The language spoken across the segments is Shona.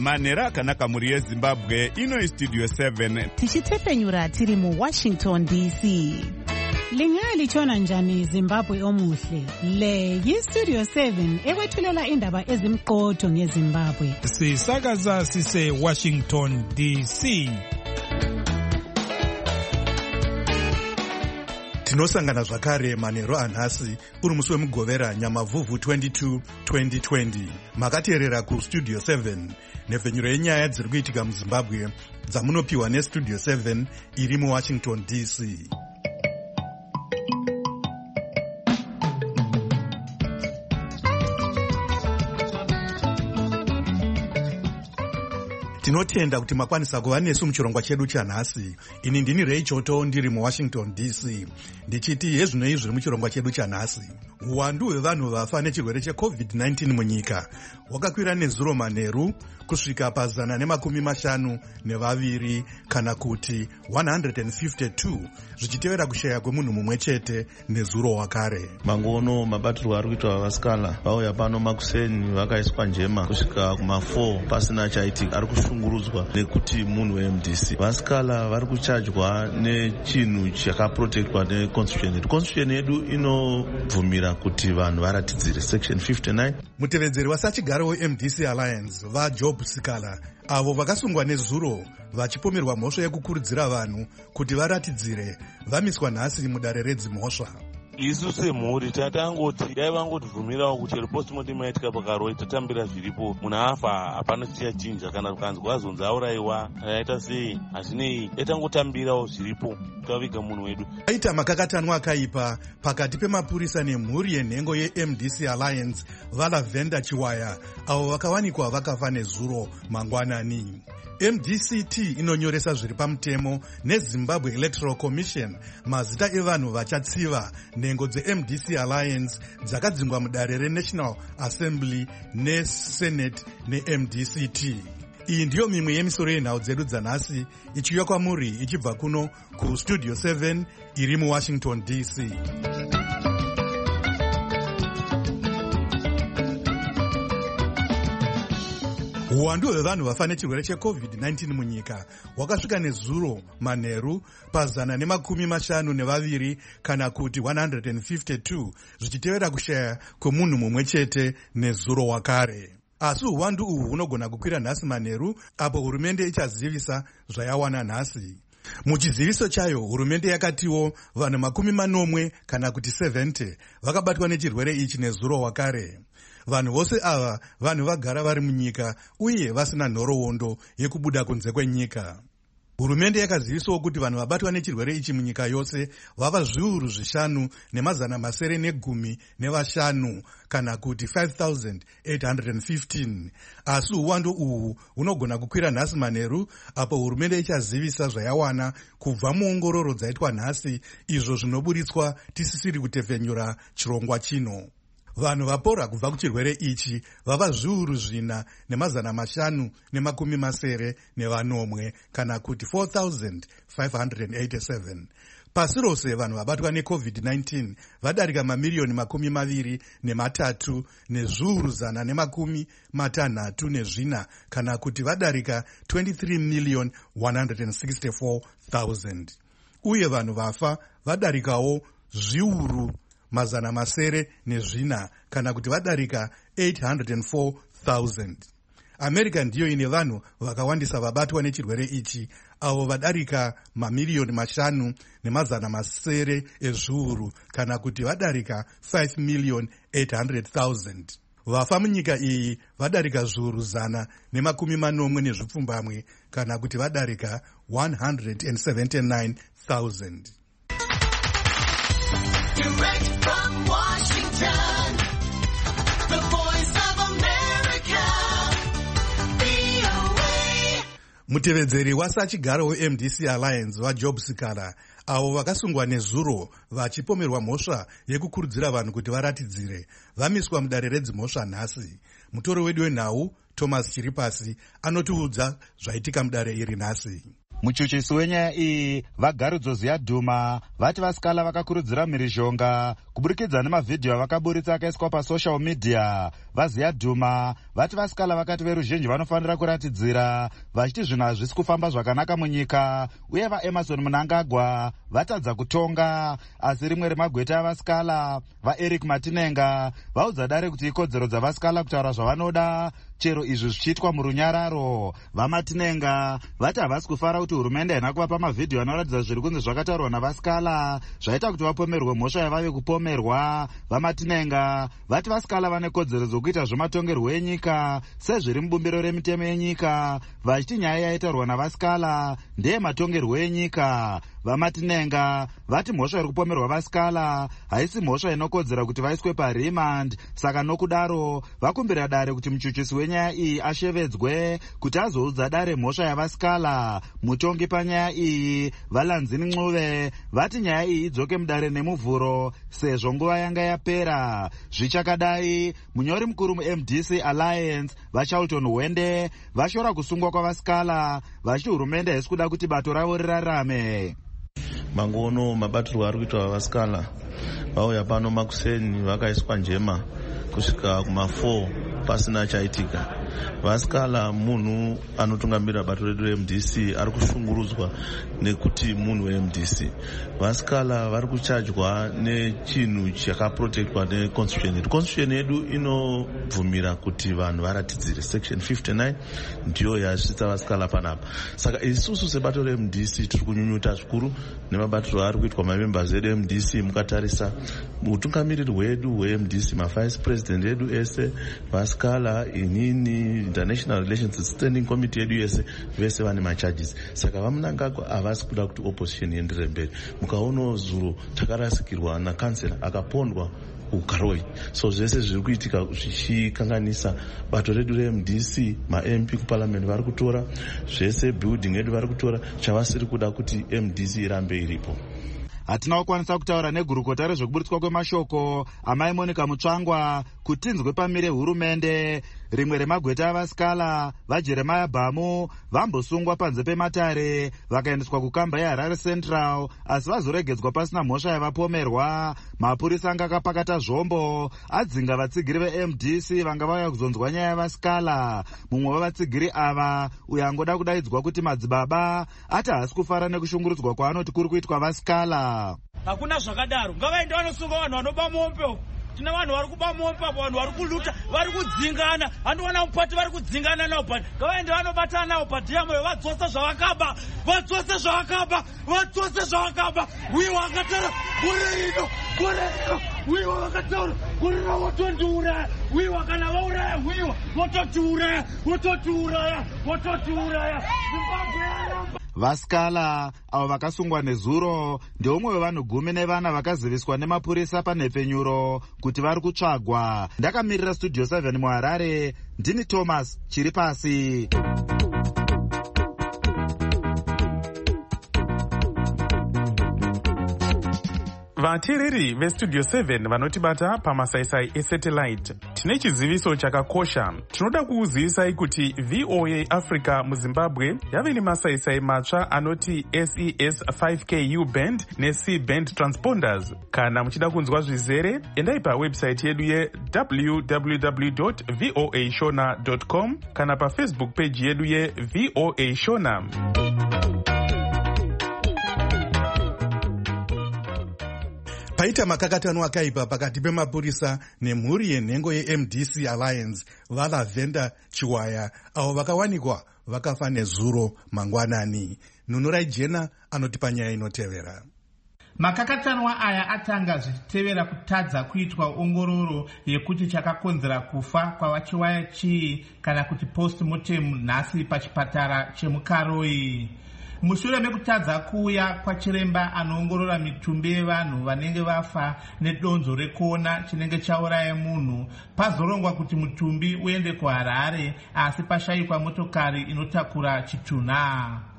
Manera akanaka mhuri yeZimbabwe. Ino Studio 7 tichitepfenyura tiri muWashington DC. Lingalitshona njani Zimbabwe omuhle? Le yiStudio 7 ekwethulela indaba ezimqotho ngeZimbabwe. Sisakaza sise Washington DC. Tinosangana zvakare manheru anhasi uri musi wemugovera Nyamavhuvhu 22 2020. Makateerera kuStudio 7 nhefenyuro yenyaya dziri kuitika muZimbabwe dzamunopiwa neStudio 7 iri muWashington DC. Tinotenda kuti makwanisa kuva nesu muchirongwa chedu chanhasi. Ini ndini Ray Choto ndiri muWashington DC. Ndichiti hezvinoi zviri muchirongwa chedu chanhasi. Uwandu hwevanhu vafa nechirwere cheCovid-19 munyika hwakakwira nezuro manheru kusvika pa152 kana kuti 152 zvichitevera kushaya kwemunhu mumwe chete nezuro wakare. Mangono mabatirwo ari kuitwa vasikana vauya pano makuseni vakaiswa njema kusvika kuma4 pasina chaitika. Ari kushungurudzwa nekuti munhu weMDC. Vasikana vari kuchajwa nechinhu chakaprotectwa neconstitution yedu. Constitution yedu inobvumira kuti vanhu varatidzire section 59. Mutevedzeri wasachigaro weMDC Alliance vaJob Sikala avo vakasungwa nezuro vachipomerwa mhosva yekukurudzira vanhu kuti varatidzire vamiswa nhasi mudare redzimhosva. Isu semhuri tatangoti dai vangotivhumirawo kuti postmortem yaitika pakaroi tatambira zviripo, munhu afa hapana chichachinja, kana kukanzwa azonzi aurayiwa yaita sei hazvinei, yatangotambirawo zviripo taviga munhu wedu. Aita makakatanwa akaipa pakati pemapurisa nemhuri yenhengo yeMDC Alliance vaLavenda Chiwaya avo vakawanikwa vakafa nezuro mangwanani. MDCT inonyoresa zviri pamutemo neZimbabwe Electoral Commission mazita evanhu vachatsiva nhengo dzeMDC Alliance dzakadzingwa mudare reNational Assembly neSenate neMDCT. Iyi ndiyo mimwe yemisoro yenhau dzedu dzanhasi ichiuya kwamuri ichibva kuno kuStudio 7 iri muWashington DC. Uwandu hwevanhu vafa nechirwere cheCovid-19 munyika hwakasvika nezuro manheru pa152 kana kuti 152 zvichitevera kushaya kwemunhu mumwe chete nezuro wakare. Asi uwandu uhu hunogona kukwira nhasi manheru apo hurumende ichazivisa zvayawana nhasi. Muchiziviso chayo hurumende yakatiwo vanhu 40 kana kuti 70 vakabatwa nechirwere ichi nezuro wakare. Vanhu vose ava vanhu vagara vari munyika uye vasina nhoroondo yekubuda kunze kwenyika. Hurumende yakazivisawo kuti vanhu vabatwa nechirwere ichi munyika yose vava 5,915 kana kuti 5,815. Asi uwandu uhu hunogona kukwira nhasi manheru apo hurumende ichazivisa zvayawana kubva muongororo dzaitwa nhasi, izvo zvinoburitswa tisisiri kutepfenyura chirongwa chino. Vanhu vapora kubva kuchirwere ichi vava 4,570 kana kuti 4,587. Pasi rose vanhu vabatwa neCovid-19 vadarika mamiliyoni 23,164 kana kuti vadarika 23,164,000. Uye vanhu vafa vadarikawo zviuru 704 kana kuti vadarika 804,000. America ndiyo ine vanhu vakawandisa vabatwa nechirwere ichi avo vadarika mamiliyoni 5,700,000 kana kuti vadarika 5,800,000. Vafa munyika iyi vadarika zviuru 180 kana kuti vadarika 179,000. Direct from Washington, the voice of America, VOA. Mutevedzeri wasachigaro weMDC Alliance vaJob Sikala avo vakasungwa nezuro vachipomerwa mhosva yekukurudzira vanhu kuti varatidzire vamiswa mudare redzimhosva nhasi. Mutori wedu wenhau Thomas Chiripasi anotiudza zvaitika mudare iri nhasi. Muchuchisi wenyaya iyi vaGarudzo Ziyadhuma vati vasikala vakakurudzira mhirizhonga kuburikidza nemavhidhiyo avakaburitsa akaiswa pasocial media. VaZiyadhuma vati vasikala vakati veruzhinji vanofanira kuratidzira vachiti zvinhu hazvisi kufamba zvakanaka munyika, uye vaEmerson Mnangagwa vatadza kutonga. Asi rimwe remagweta avasikala vaEric Matinenga vaudza dare kuti ikodzero dzavasikala kutaura zvavanoda, chero izvi zvichiitwa murunyararo. VaMatinenga vati havasi kufara kuti hurumende haina kuvapa mavhidhiyo anoratidza zviri kunzi zvakataurwa navasikala zvaita kuti vapomerwe mhosva yavave kupomerwa. VaMatinenga vati vasikala vane kodzero dzokuita zvematongerwo enyika sezviri mubumbiro remitemo yenyika, vachiti nyaya yaitaurwa navasikala ndeye matongerwo enyika. VaMatinenga vati mhosva iri kupomerwa vasikala haisi mhosva inokodzera kuti vaiswe parimand, saka nokudaro vakumbira dare kuti muchuchisi wenyaya iyi ashevedzwe kuti azoudza dare mhosva yavasikala. Mutongi panyaya iyi Valanzini Ncube vati nyaya iyi idzoke mudare nemuvhuro sezvo nguva yanga yapera. Zvichakadai, munyori mukuru muMDC Alliance vaCharlton Hwende vashora kusungwa kwavasikala vachiti hurumende haisi kuda kuti bato ravo rirarame. Mangono mabatirwo ari kuitwa vasikala vauya pano Makuseni vakaiswa njema kusvika kuma4 pasina chaitika. Vasikala munhu anotungamirira bato redu reMDC ari kushungurudzwa nekuti munhu weMDC. Vasikala vari kuchajwa nechinhu chakaprotectwa neconstitution yedu. Constitution yedu inobvumira kuti vanhu varatidzire. Section 59 ndiyo yasvitsa vasikala panapa. Saka isusu sebato reMDC tiri kunyunyuta zvikuru nemabatiro ari kuitwa mamembers edu eMDC. Mukatarisa utungamiriri hwedu hweMDC, mavice president edu ese, vasikala, inini, international relations standing committee yedu yese vese vane macharges. Saka vaMnangagwa havasi kuda kuti opposition ienderere mberi. Mukaona zuro takarasikirwa nakansela akapondwa kuGaroi. So zvese zviri kuitika zvichikanganisa bato redu reMDC. maMP kuparliament vari kutora zvese, building yedu vari kutora, chavasiri kuda kuti MDC irambe iripo. Hatina kukwanisa kutaura negurukota rezvekuburitswa kwemashoko amai Monica Mutsvangwa kutinzwe pamire hurumende. Rimwe remagweta avasikala vaJeremiah Bhamu vambosungwa panze pematare vakaendeswa kukamba yeHarare Central, asi vazoregedzwa pasina mhosva yavapomerwa. Mapurisa anga akapakata zvombo adzinga vatsigiri veMDC vanga vauya kuzonzwa nyaya yavasikala. Mumwe wevatsigiri ava uyo angoda kudaidzwa kuti madzibaba ati haasi kufara nekushungurudzwa kwaanoti kuri kuitwa vasikala. Hakuna zvakadaro, ngavaende vanosunga vanhu vanoba mombe. Tina vanhu vari kuba mombe, vanhu vari kuluta, vari kudzingana. Handinoona mupati vari kudzingana nawo pati. Ngavaende vanobatana nawo pati yamwe vadzose zvavakaba. Vadzose zvavakaba. Vadzose zvavakaba. Uyo wakataura gore rino. Uyo wakataura gore rino votondiuraya. Uyo wakana vauraya uyo vototiuraya. Zimbabwe. Vasikala avo vakasungwa nezuro ndeumwe wevanhu 10 vakaziviswa nemapurisa panhepfenyuro kuti vari kutsvagwa. Ndakamirira Studio 7 muHarare, ndini Thomas Chiripasi. Vateereri veStudio 7 vanotibata pamasaisai esatellite, tine chiziviso chakakosha. Tinoda kukuzivisai kuti VOA Africa muZimbabwe yave nemasaisai matsva anoti SES 5K U-band neC-band transponders. Kana muchida kunzwa zvizere, endai pawebsite yedu www.voashona.com kana paFacebook page yedu yeVOA Shona. Paita makakatano akaipa pakati pemapurisa nemhuri yenhengo yeMDC Alliance vaLavenda Chiwaya avo vakawanikwa vakafa nezuro mangwanani. Nunurai Jena anotipa nyaya inotevera. Makakatanwa aya atanga zvichitevera kutadza kuitwa ongororo yekuti chakakonzera kufa kwavaChiwaya chii kana kuti post-mortem nhasi pachipatara chemuKaroi. Mushure mekutadza kuuya kwachiremba anoongorora mitumbi yevanhu vanenge vafa nedonzo rekuona chinenge chauraya munhu, pazorongwa kuti mutumbi uende kuHarare asi pashayikwa motokari inotakura chitunha.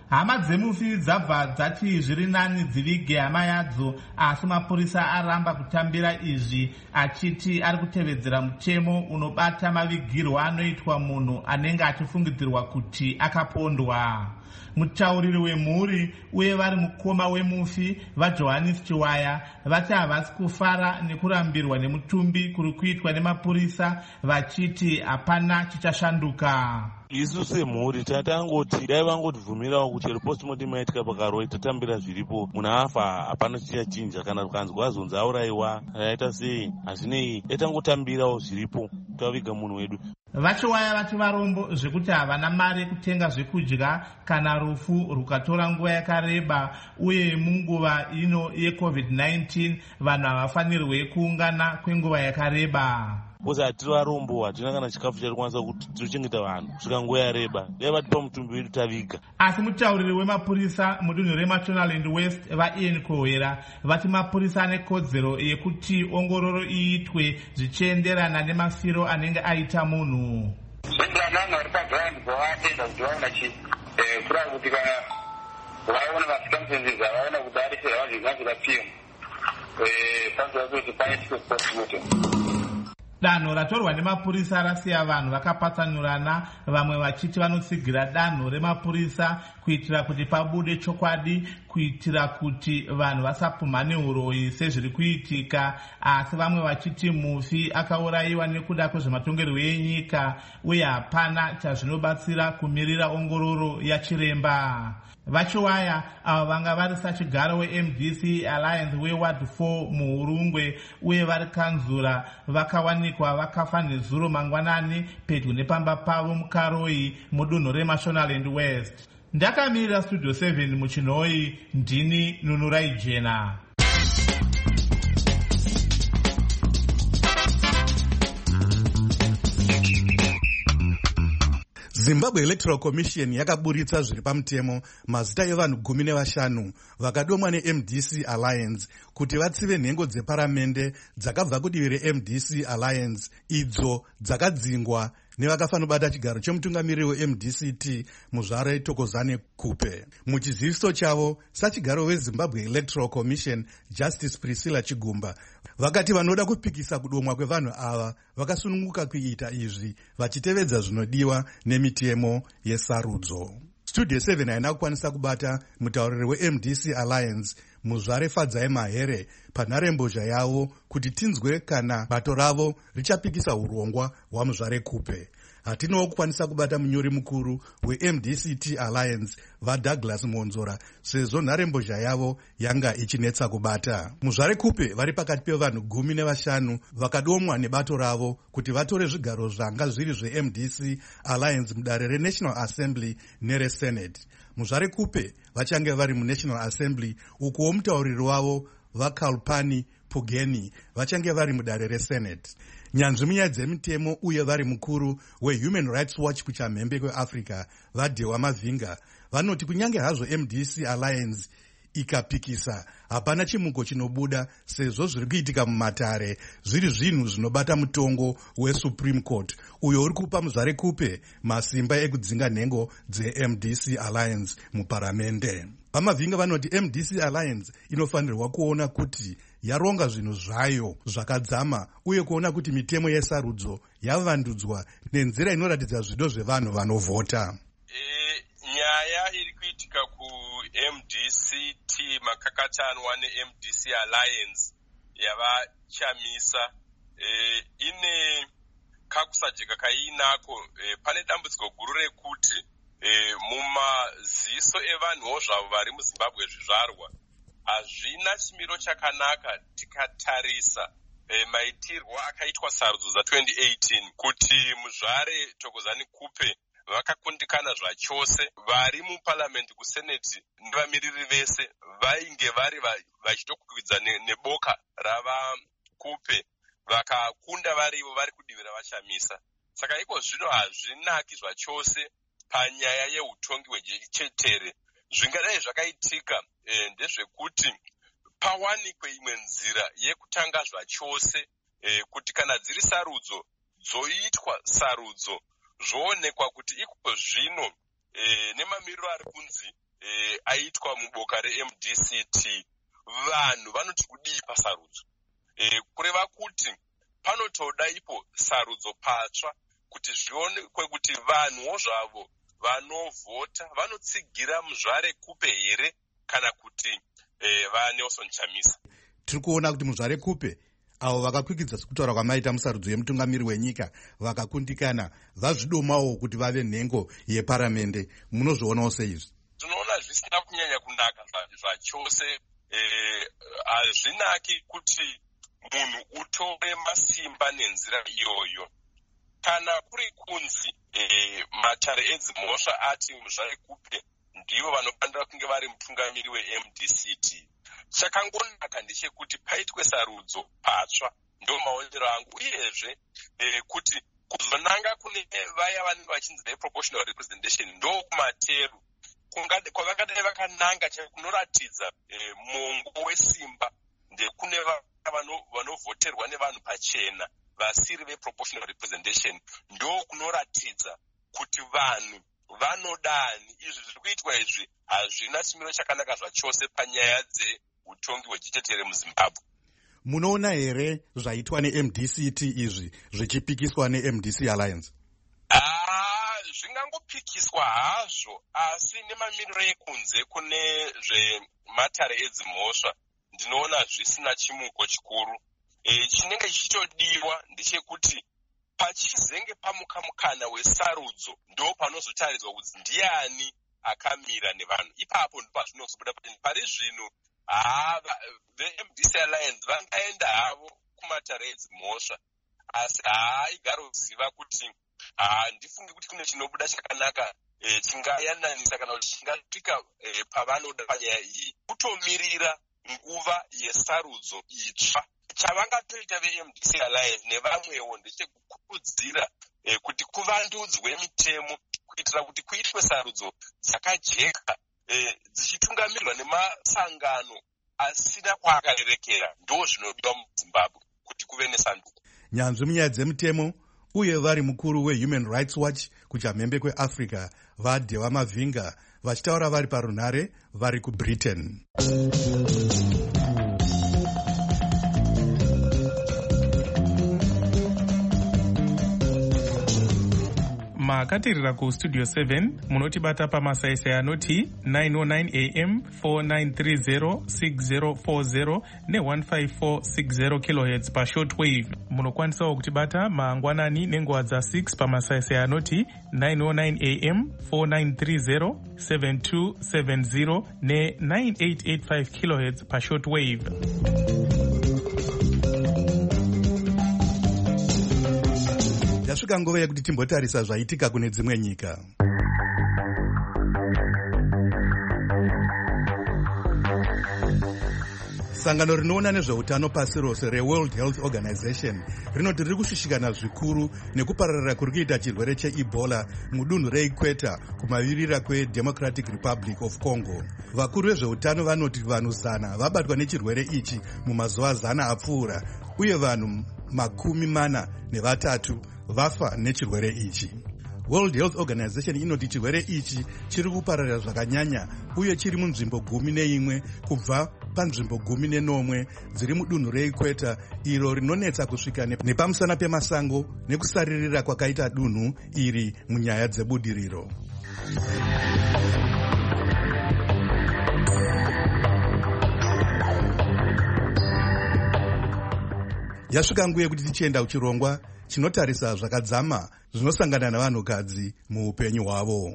Hama dzemufi dzabva dzati zviri nani dzivige hama yadzo, asi mapurisa aramba kutambira izvi achiti ari kutevedzera mutemo unobata mavigirwo anoitwa munhu anenge achifungidzirwa kuti akapondwa. Mutauriri wemhuri uye vari mukoma wemufi vaJohannes Chiwaya vati havasi kufara nekurambirwa nemutumbi kuri kuitwa nemapurisa, vachiti hapana chichashanduka. Isu semhuri tatangoti dai vangotivhumirawo kuti chero postmortem yaitika pakaroi tatambira zviripo, munhu afa hapana chichachinja, kana kukanzwa azonzi aurayiwa yaita sei, hazvinei yatangotambirawo zviripo taviga munhu wedu. Vachiwaya vati varombo zvekuti havana mari yekutenga zvekudya kana rufu rukatora nguva yakareba, uye munguva ino yeCovid-19 vanhu havafanirwe kuungana kwenguva yakareba. Bozi hatiri varombo, hatina kana chikafu chatikwanisa kuti tochengeta vanhu kusvika nguva yareba, dai vatipa mutumbi wedu taviga. Asi mutauriri wemapurisa mudunhu reMashonaland West vaIan Kohera vati mapurisa ane kodzero yekuti ongororo iitwe zvichienderana nemafiro anenge aita munhu. Vanhu vari pagiraundi vaatenda kuti vaona kura kuti kana vaona masikamsenzizi avaona kuti arisera vanhu panzwa kuti paitike postmortem. Danho ratorwa nemapurisa rasiya vanhu vakapatsanurana, vamwe vachiti vanotsigira danho remapurisa kuitira kuti pabude chokwadi, kuitira kuti vanhu vasapumhane uroyi sezviri kuitika, asi vamwe vachiti mufi akaurayiwa nekuda kwezvematongerwo enyika uye hapana chazvinobatsira kumirira ongororo yachiremba. Vachiwaya avo vanga vari sachigaro weMDC Alliance weWard 4 muHurungwe uye vari kanzura vakawanikwa vakafa nezuro mangwanani pedyo nepamba pavo muKaroi mudunhu reMashonaland West. Ndakamirira Studio 7 muChinoi, ndini Nunurai Jena. Zimbabwe Electoral Commission yakaburitsa zviri pamutemo mazita evanhu 15 vakadomwa neMDC Alliance kuti vatsive nhengo dzeparamende dzakabva kudivi reMDC Alliance, idzo dzakadzingwa nevakafanobata chigaro chemutungamiriri weMDCT Muzvare Thokozani Kupe. Muchiziviso chavo, sachigaro weZimbabwe Electoral Commission Justice Priscilla Chigumba vakati vanoda kupikisa kudomwa kwevanhu ava vakasununguka kuita izvi vachitevedza zvinodiwa nemitemo yesarudzo. Studio 7 haina kukwanisa kubata mutauriri weMDC Alliance Muzvare Fadzai Mahere panharembozha yavo kuti tinzwe kana bato ravo richapikisa urongwa hwaMuzvare Kupe. Hatinowo kukwanisa kubata munyori mukuru weMDCT Alliance vaDouglas Monzora sezvo nharembozha yavo yanga ichinetsa kubata. Muzvare Kupe vari pakati pevanhu 15 vakadomwa nebato ravo kuti vatore zvigaro zvanga zviri zveMDC Alliance mudare reNational Assembly nereSenate. Muzvare Kupe vachange vari muNational Assembly, ukuwo mutauriri wavo vaKalpani Pugeni vachange vari mudare reSenate. Nyanzvi munyaya dzemitemo uye vari mukuru weHuman Rights Watch kuchamhembe kweAfrica vaDhewa Mavhinga vanoti kunyange hazvo MDC Alliance ikapikisa hapana chimuko chinobuda sezvo zviri kuitika mumatare zviri zvinhu zvinobata mutongo weSupreme Court uyo uri kupa Muzvare Kupe masimba ekudzinga nhengo dzeMDC Alliance muparamende. Vamavhinga vanoti MDC Alliance inofanirwa kuona kuti yaronga zvinhu zvayo zvakadzama uye kuona kuti mitemo yesarudzo yavandudzwa nenzira inoratidza zvido zvevanhu vanovhota. Nyaya iri kuitika kuMDCT makakatanwa neMDC Alliance yavachamisa ine kakusajeka kainako. Pane dambudziko guru rekuti mumaziso evanhuwo zvavo vari muZimbabwe zvizvarwa hazvina chimiro chakanaka tikatarisa maitirwo akaitwa sarudzo dza2018 kuti Muzvare Thokozani Kupe vakakundikana zvachose. Vari muparliament kuseneti nevamiriri vese vainge vari vachitokwidza neboka rava Kupe, vakakunda varivo vari kudivira vachamisa. Saka iko zvino hazvinaki zvachose panyaya yeutongi hwechetere. Zvingadai zvakaitika ndezvekuti pawanikwe imwe nzira yekutanga zvachose kuti kana dziri sarudzo dzoitwa sarudzo zvoonekwa kuti iko zvino nemamiriro ari kunzi aitwa muboka reMDCT, vanhu vanoti kudii pasarudzo. Kureva kuti panotoda ipo sarudzo patsva kuti zvionekwe kuti vanhuwo zvavo vanovhota vanotsigira Muzvare Kupe here kana kuti vaNelson Chamisa. Tiri kuona kuti Muzvare Kupe avo vakakwikidza sekutaura kwamaita musarudzo yemutungamiri wenyika vakakundikana vazvidomawo kuti vave nhengo yeparamende. Munozvionawo seizvi? Tinoona zvisina kunyanya kunaka zvachose. Hazvinaki kuti munhu utore masimba nenzira iyoyo. Kana kuri kunzi matare edzimhosva ati Muzvare Kupe ndivo vanofanira kunge vari mutungamiri weMDCT. Chakangonaka ndechekuti paitwe sarudzo patsva, ndo maonero angu, uyezve kuti kuzonanga kune vaya vanenge vachinzi proportional representation ndo kumateru kwavakadai vakananga kunoratidza mongo wesimba ndekune vanovhoterwa nevanhu pachena vasiri veproportional representation, ndo kunoratidza kuti vanhu vanodani. Izvi zviri kuitwa izvi hazvina chimiro chakanaka zvachose panyaya dzeutongi hwejechetere muZimbabwe. Munoona here zvaitwa neMDCT izvi zvichipikiswa neMDC Alliance? Zvingangopikiswa hazvo, asi nemamiriro ekunze kune zvematare edzimhosva ndinoona zvisina chimuko chikuru. Chinenge chichitodiwa ndechekuti pachizenge pamuka mukana wesarudzo ndo panozotaridzwa kuti ndiani akamira nevanhu. Ipapo ndo pazvinozobuda pari zvino veMDC Alliance vangaenda havo kumatare edzimhosva, asi haigara kuziva kuti ndifunge kuti kune chinobuda chakanaka chingayananisa kana kuti chingasvika pavanoda panyaya iyi. Kutomirira nguva yesarudzo itsva. Chavangatoita veMDC Alliance nevamwewo ndechekukurudzira kuti kuvandudzwe mitemo kuitira kuti kuitwe sarudzo dzakajeka dzichitungamirirwa nemasangano asina kwaakarerekera. Ndo zvinodiwa muZimbabwe kuti kuve nesanduko. Nyanzvi munyaya dzemutemo uye vari mukuru weHuman Rights Watch kuchamhembe kweAfrica vaDhewa Mavhinga vachitaura vari parunhare vari kuBritain. makatirira kustudio 7 munotibata pamasaisai anoti 909 am 4930 6040 ne15460 kHz pashortwave. Munokwanisawo kutibata mangwanani nenguva dza6 pamasaisai anoti 909 am 4930 7270 ne9885 kHz pashortwave. Yasvika nguva yekuti timbotarisa zvaitika kune dzimwe nyika. Sangano rinoona nezveutano pasi rose reWorld Health Organization rinoti riri kushushikana zvikuru nekupararira kuri kuita chirwere cheEbola mudunhu reIkweta kumavirira kweDemocratic Republic of Congo. Vakuru vezveutano vanoti vanhu 100 vabatwa nechirwere ichi mumazuva 100 apfuura, uye vanhu 43 vafa nechirwere ichi. World Health Organization inoti chirwere ichi chiri kupararira zvakanyanya uye chiri munzvimbo 11 kubva panzvimbo 11 dziri mudunhu reIkweta iro rinonetsa kusvika nepamusana pemasango nekusaririra kwakaita dunhu iri munyaya dzebudiriro. Yasvika nguva yekuti tichienda kuchirongwa chinotarisa zvakadzama zvinosangana navanhukadzi muupenyu hwavo.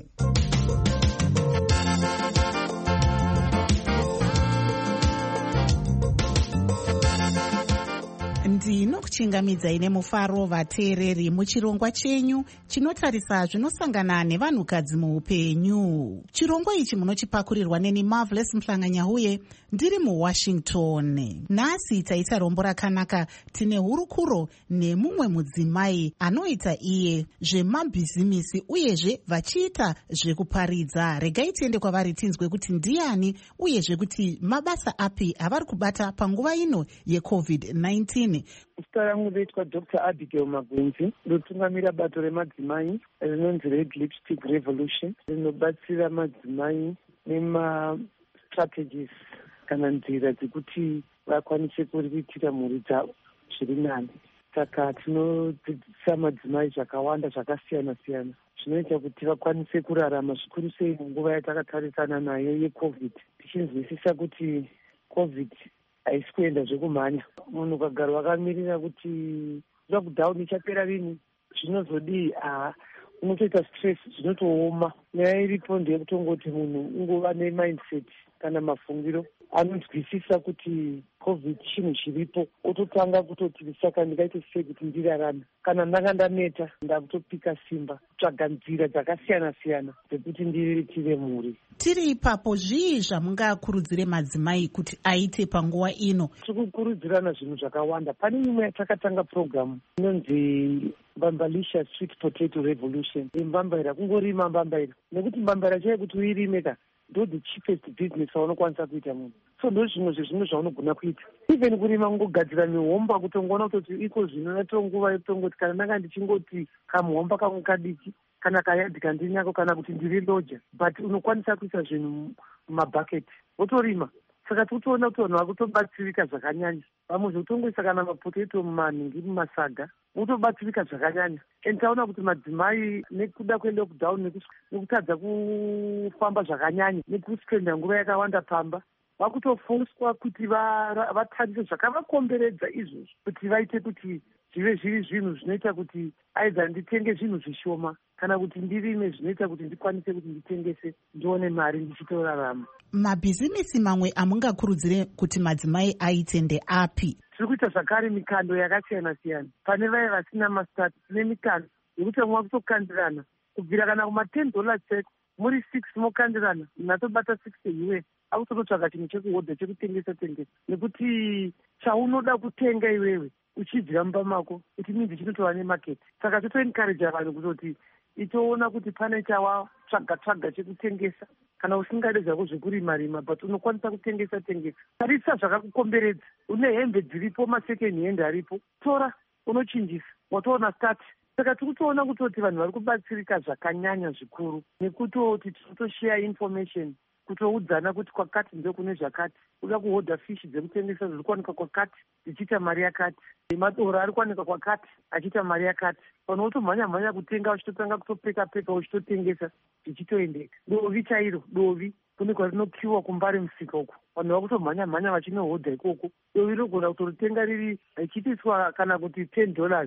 ndinokuchingamidzai nemufaro vateereri muchirongwa chenyu chinotarisa zvinosangana nevanhukadzi muupenyu. Chirongwa ichi munochipakurirwa neni Marvelous Mhlanga-Nyahuye ndiri muWashington. Nhasi taita rombo rakanaka. Tine hurukuro nemumwe mudzimai anoita iye zvemabhizimisi uyezve vachiita zvekuparidza. Regai tiende kwavari tinzwe kuti ndiani uyezve kuti mabasa api avari kubata panguva ino yeCovid-19. Zita rangu rinoitwa Dr. Abigail Magwenzi, ndotungamira bato remadzimai rinonzi Red Lipstick Revolution, rinobatsira madzimai nemastrategies kana nzira dzekuti vakwanise kuriritira mhuri dzavo zviri nani. Saka tinodzidzisa madzimai zvakawanda zvakasiyana siyana zvinoita kuti vakwanise kurarama zvikuru sei munguva yatakatarisana nayo yeCovid, tichinzwisisa kuti COVID haisi kuenda zvekumhanya. Munhu ukagara wakamirira kuti lockdown ichapera rini, zvinozodii, unotoita stress, zvinotooma. Nyaya iripo ndeyekutongoti munhu ungova nemindset kana mafungiro anonzwisisa kuti COVID chinhu chiripo, ototanga kutoti saka ndingaite sei kuti ndirarame. Kana ndanga ndaneta ndakutopika simba kutsvaga nzira dzakasiyana siyana dzekuti ndiriritire mhuri. Tiri ipapo, zvii zvamungakurudzire madzimai kuti aite panguva ino? Tiri kukurudzirana zvinhu zvakawanda. Pane imwe yatakatanga programu inonzi Mbambalisha Sweet Potato Revolution. Mbambaira, kungorima mbambaira, nekuti mbambaira chaiye kuti uirime ka ndo the cheapest business waunokwanisa kuita munhu. So ndo zvimwe zvezvimwe zvaunogona kuita. Even kurima kungogadzira mihomba kutongoona kutoti iko zvino natonguva yekutongoti kana ndanga ndichingoti kamuhomba kamwe kadiki kana kayadhi kandiri nako kana kuti ndiri loja, but unokwanisa kuisa zvinhu mumabhaketi wotorima. Saka tikutoona kuti vanhu vakutobatsirika zvakanyanya. Vamwe zvotongoisa kana mapotato mumanhingi mumasaga wotobatsirika zvakanyanya. And taona kuti madzimai nekuda kwelockdown nekutadza kufamba zvakanyanya nekuspenda nguva yakawanda pamba, vakutofuswa kuti vatarise zvakavakomberedza izvozvo kuti vaite kuti zvive zviri zvinhu zvinoita kuti aidha nditenge zvinhu zvishoma kana kuti ndirime zvinoita kuti ndikwanise kuti nditengese ndione mari ndichitorarama. Mabhizimisi mamwe amungakurudzire kuti madzimai aite ndeapi? Tiri kuita zvakare mikando yakasiyana siyana. Pane vaya vasina mastart, tine mikando yekuti vamwe vakutokandirana kubvira kana kuma$10 chete, muri 6 mokandirana, natobata 60 US akutototsvaga chinhu chekuhodha chekutengesa tengesa, nekuti chaunoda kutenga iwewe uchidzira mumba mako kuti minzi chinotova nemaketi. Saka totoencourage vanhu kutoti itoona kuti pane chawatsvaga chekutengesa kana usingade zvako zvekurima but unokwanisa kutengesa. Tarisa zvakakukomberedza, une hembe dziripo, masecond hand aripo, tora unochinjisa, watoona start. Saka tikutoona kutoti vanhu vari kubatsirika zvakanyanya zvikuru, nekutoti tinotoshare information, kutoudzana kuti kwakati ndio kune zvakati, uda kuhodha fishi dzekutengesa zviri kuwanika kwakati dzichiita mari yakati, madoro ari kuwanika kwakati achiita mari yakati. Vanhu votomhanya kutenga, uchitotanga kutopeka uchitotengesa zvichitoendeka. Dovi chairo, dovi kune kwarinokiwa kumbari musika uko, vanhu vakutomhanya vachinohodha ikoko. Dovi rinogona kutoritenga riri richitiswa kana kuti $10,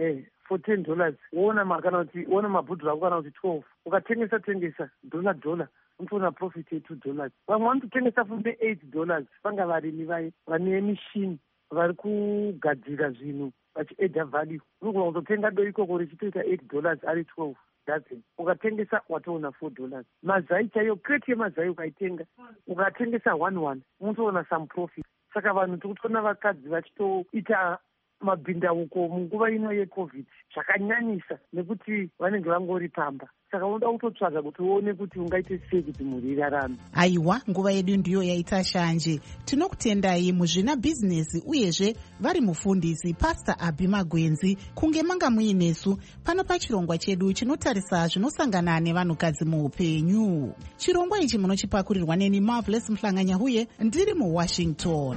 for $10 woona kana kuti woona mabhudhuru ako kana kuti 12, ukatengesa dollar unotoona profit $2. Vamwe vanototengesa funde $8. Vanga varimi vaye vane mishini vari kugadzira zvinhu vachiedha value, unogona kutotenga do ikoko richitoita $8 ari 12 dozen, ukatengesa watoona $4. Mazai chaiyo, crate yemazai ukaitenga ukatengesa 1 unotoona some profit. Saka vanhu tikutoona vakadzi vachitoita mabhindauko munguva ino yeCovid zvakanyanyisa, nekuti vanenge vangori pamba. Saka unoda kutotsvaga kuti uone kuti ungaite sei kuti mhuri irarame. Aiwa, nguva yedu ndiyo yaita shanje. Tinokutendai muzvina bhizinesi uyezve vari mufundisi Pastor Abhi Magwenzi kunge manga muinesu pano pachirongwa chedu chinotarisa zvinosangana nevanhukadzi muupenyu. Chirongwa ichi munochipakurirwa neni Marvelous Mhlanganyahuye, ndiri muWashington.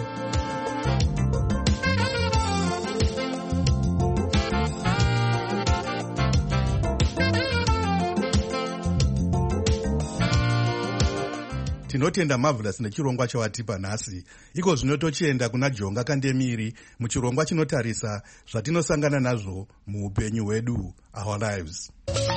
Tinotenda Marvelous nechirongwa chawatipa nhasi. Iko zvino tochienda kuna Jonga Kandemiri muchirongwa chinotarisa zvatinosangana nazvo muupenyu hwedu, our lives.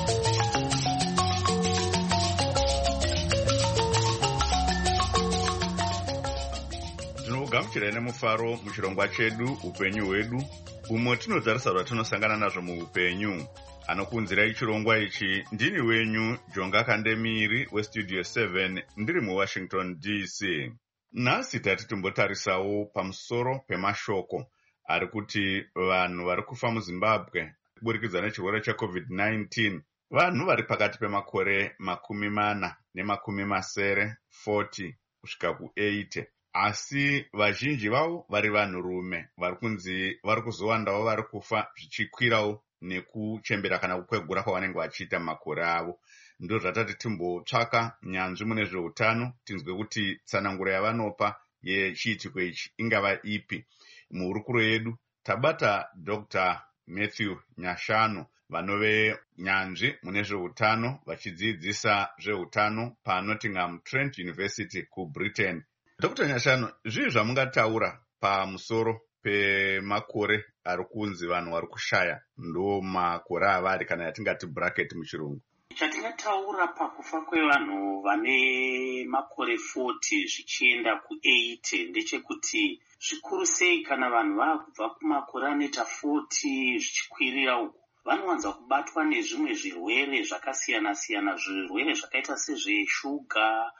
Tinokugamuchirai nemufaro muchirongwa chedu upenyu hwedu, umo tinotarisa zvatinosangana nazvo muupenyu. Anokunzirai chirongwa ichi ndini wenyu Jonga Kandemiri weStudio 7 ndiri muWashington DC. Nhasi tati timbotarisawo pamusoro pemashoko ari kuti vanhu vari kufa muZimbabwe kuburikidza nechirwere cheCovid-19, vanhu vari pakati pemakore 40 nemasere 40 kusvika ku80, asi vazhinji vavo vari vanhurume vari kunzi vari kuzowandawo vari kufa zvichikwirawo nekuchembera kana kukwegura kwavanenge vachiita makore avo. ndo zvatati timbotsvaka nyanzvi mune zveutano tinzwe kuti tsananguro yavanopa yechiitiko ichi ingava ipi. Muhurukuro yedu tabata Dr. Matthew Nyashanu vanove nyanzvi mune zveutano vachidzidzisa zveutano paNottingham Trent University kuBritain. Dr. Nyashanu, zvii zvamungataura pamusoro pemakore ari kunzi vanhu vari kushaya ndo makore avari kana yatingati bracket muchirungu? Chatingataura pakufa kwevanhu vane makore 40 zvichienda ku80 ndechekuti zvikuru sei kana vanhu vakubva kumakore anoita 40 zvichikwirira uku vanowanza kubatwa nezvimwe zvirwere zvakasiyana-siyana, zvirwere zvakaita sezveshuga,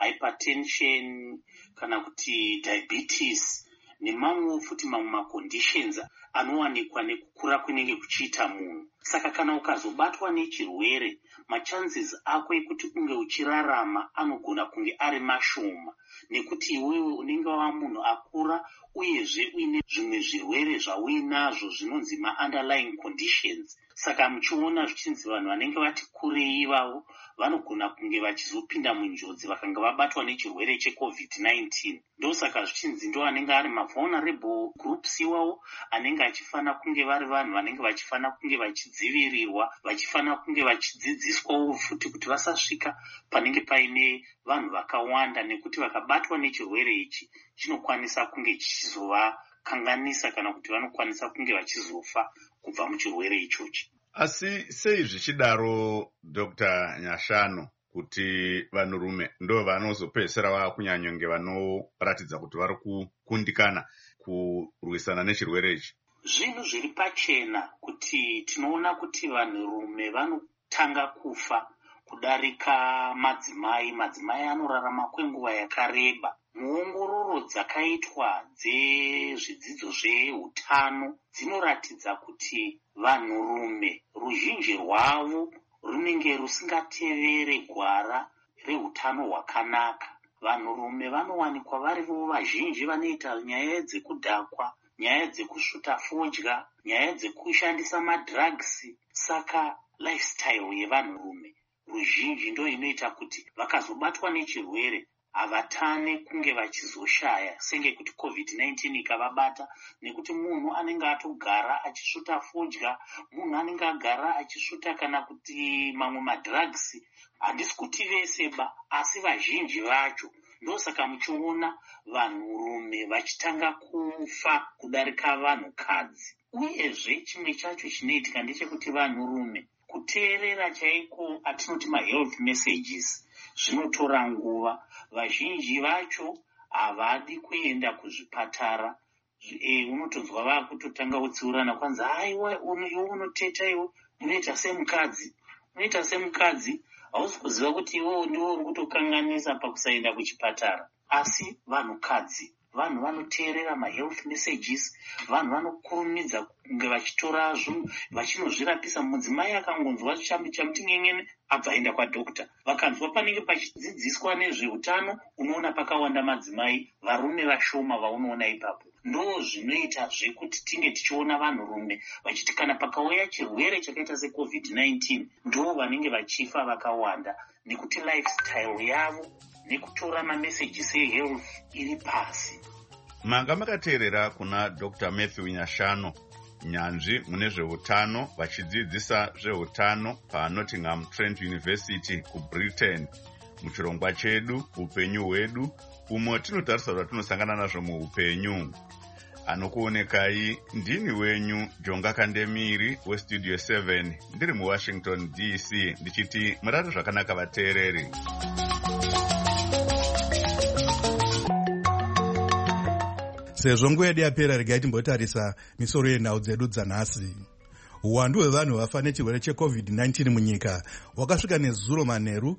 hypertension kana kuti diabetes nemamwe futi mamwe maconditions anowanikwa nekukura kunenge kuchiita munhu. Saka kana ukazobatwa nechirwere, machances ako ekuti unge uchirarama anogona kunge ari mashoma, nekuti iwewe unenge wava munhu akura uyezve uine zvimwe zvirwere zvauinazvo zvinonzi ma-underlying conditions. Saka muchiona zvichinzi vanhu vanenge vati kurei ivavo vanogona kunge vachizopinda munjodzi vakanga vabatwa nechirwere cheCovid-19. Ndosaka zvichinzi ndo vanenge ari ma-vulnerable groups iwawo anenge achifana kunge vari vanhu vanenge vachifana kunge vachidzivirirwa, vachifana kunge vachidzidziswawo futi kuti vasasvika panenge paine vanhu vakawanda, nekuti vakabatwa nechirwere ichi chinokwanisa kunge chichizovakanganisa kana kuti vanokwanisa kunge vachizofa kubva muchirwere ichochi. Asi sei zvichidaro Dr. Nyashanu kuti vanhurume ndo vanozopedzisira vakunyanyonge vanoratidza kuti vari kukundikana kurwisana nechirwere ichi? Zvinhu zviri pachena kuti tinoona kuti vanhurume vanotanga kufa kudarika madzimai. Madzimai anorarama kwenguva yakareba. Muongororo dzakaitwa dzezvidzidzo zveutano dzinoratidza kuti vanhurume ruzhinji rwavo runenge rusingatevere gwara reutano hwakanaka. Vanhurume vanowanikwa varivo vazhinji vanoita nyaya dzekudhakwa, nyaya dzekusvuta fodya, nyaya dzekushandisa madrugs. Saka lifestyle yevanhurume ruzhinji ndo inoita kuti vakazobatwa nechirwere havatane kunge vachizoshaya senge kuti COVID-19 ikavabata, nekuti munhu anenge atogara achisvuta fodya, munhu anenge agara achisvuta kana kuti mamwe madrugs. Handisi kuti vese ba, asi vazhinji vacho. Ndosaka muchiona vanhurume vachitanga kufa kudarika vanhukadzi. Uyezve chimwe chacho chinoitika ndechekuti vanhurume kuteerera chaiko atinoti ma-health messages zvinotora nguva. Vazhinji vacho havadi kuenda kuzvipatara. Unotonzwa vakutotanga kutsiurana kwanza, haiwa iwe unoteta, iwe unoita semukadzi, hausi kuziva kuti iwe ndiwe uri kutokanganisa pakusaenda kuchipatara. Asi vanhukadzi, vanhu vanoteerera ma-health messages, vanhu vanokurumidza kunge vachitora zvinhu vachinozvirapisa. Mudzimai akangonzwa chamuti ng'eng'ene abva aenda kwadhokota. Vakanzwa panenge pachidzidziswa nezveutano, unoona pakawanda madzimai, varume vashoma vaunoona ipapo. Ndo zvinoita zvekuti tinge tichiona vanhurume vachiti kana pakauya chirwere chakaita seCovid-19 ndo vanenge vachifa vakawanda, nekuti lifestyle yavo nekutora mamessages ehealth iri pasi. Manga makateerera kuna Dr. Matthew Nyashanu, nyanzvi mune zveutano vachidzidzisa zveutano paNottingham Trent University kuBritain. Muchirongwa chedu upenyu hwedu, umo tinotarisa kuti tinosangana nazvo muupenyu. Anokuonekai ndini wenyu Jonga Kandemiri weStudio 7 ndiri muWashington DC ndichiti murare zvakanaka vateereri. Sezvo nguva yedu yapera, regai timbotarisa misoro yenhau dzedu dzanhasi. Uwandu hwevanhu vafa nechirwere cheCovid-19 munyika hwakasvika nezuro manheru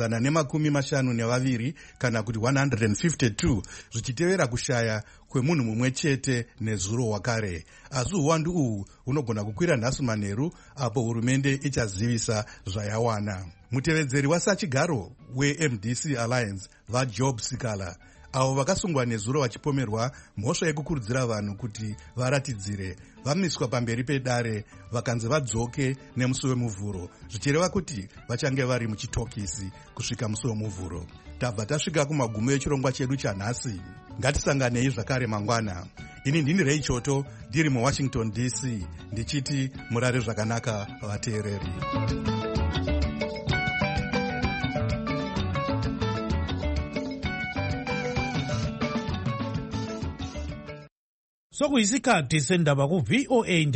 pa152 kana kuti 152, zvichitevera kushaya kwemunhu mumwe chete nezuro hwakare. Asi uwandu uhwu hunogona kukwira nhasi manheru apo hurumende ichazivisa zvayawana. Mutevedzeri wasachigaro weMDC Alliance, vaJob Sikala, avo vakasungwa nezuro vachipomerwa mhosva yekukurudzira vanhu kuti varatidzire vamiswa pamberi pedare vakanzi vadzoke nemusi wemuvhuro, zvichireva kuti vachange vari muchitokisi kusvika musi wemuvhuro. Tabva tasvika kumagumo echirongwa chedu chanhasi. Ngatisanganei zvakare mangwana. Ini ndini Ray Choto, ndiri muWashington DC, ndichiti murare zvakanaka vateereri. Sokuyisikhathi sendaba ku VOA